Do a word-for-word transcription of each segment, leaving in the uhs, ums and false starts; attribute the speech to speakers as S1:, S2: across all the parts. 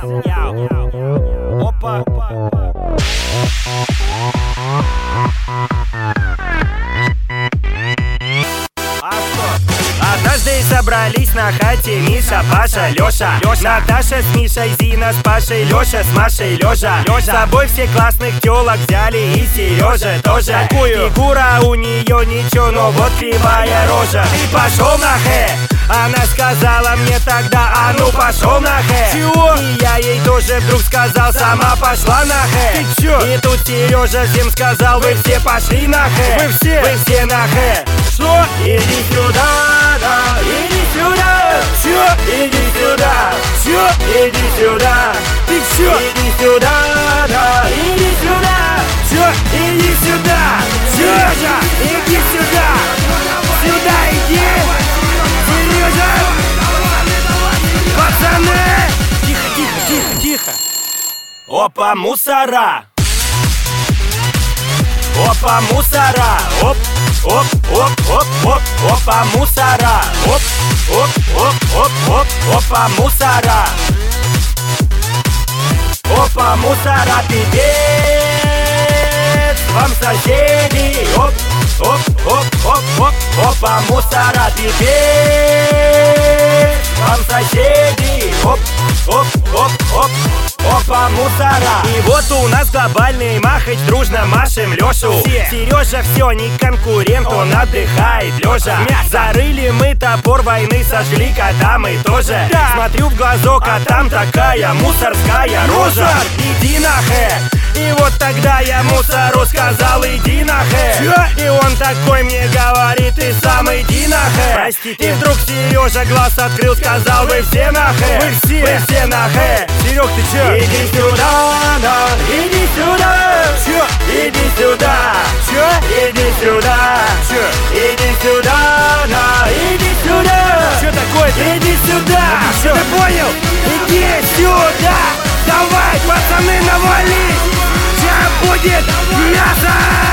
S1: Опа. Однажды собрались на хате Миша, Паша, Лёша, Лёша. Наташа с Мишей, Зина с Пашей, Лёша с Машей, Лёжа. С собой всех классных тёлок взяли и Серёжа тоже. Какую? Фигура у неё ничего, но вот кривая рожа. Ты пошёл нахэ? Она сказала мне тогда, а ну пошёл нахэ. Чего? И я ей тоже вдруг сказал, сама пошла нахэ. Ты чё? И тут Серёжа всем сказал, вы все пошли нахэ. Вы все? Вы все нахэ. Что? Иди сюда, да, иди сюда. Чё? Иди сюда. Чё? Иди сюда. Ты чё? Иди сюда, да, иди сюда. Чё? Иди сюда. Серёжа, иди сюда. Сюда иди. Серёжа. Пацаны. Тихо, тихо, тихо, тихо. Опа, мусора. Опа, мусора. Оп. Оп, оп, оп, оп, опа, мусора. Оп, оп, оп, оп, оп, опа, мусора. Опа, мусора, пипец вам соседи. Оп, оп, оп, оп, оп, опа, мусора, пипец вам соседи. Оп, оп, оп, оп, опа, мусора. И вот у нас глобальный махач, дружно машем Лёшу. Серёжа все, не конкурент, он отдыхает лежа. Зарыли мы топор войны, сожгли кота мы тоже. Да. Смотрю в глазок, а там такая мусорская рожа. Иди нахэ. И вот тогда я мусору сказал, иди нахэ. Чё? И он такой мне говорит, ты сам иди нахэ. Простите. И вдруг Серёжа глаз открыл, сказал, вы все нахэ. Вы все, вы все нахэ. Серёг, ты чё? Иди сюда, да, иди сюда. Чё? Иди сюда. Чё? Иди сюда. Чё? Иди сюда, да, иди сюда. Чё такое-то? Иди сюда. Чё ты понял? Иди сюда. Давай, пацаны, навались. Сейчас будет мясо.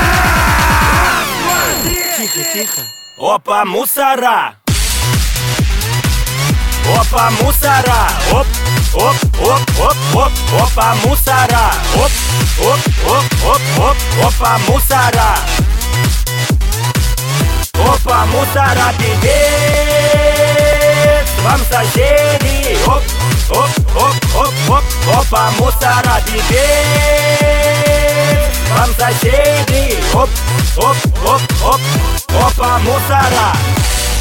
S1: Тихо, тихо. Опа, мусора. Опа, мусора. Оп, оп, оп, оп, оп, опа, мусора. Оп, оп, оп, оп, оп, опа, мусора. Опа, мусора, пипец вам соседи. Оп, оп, оп, оп, оп, опа, мусора, пипец вам соседи. Оп, оп, оп, оп, опа, мусора.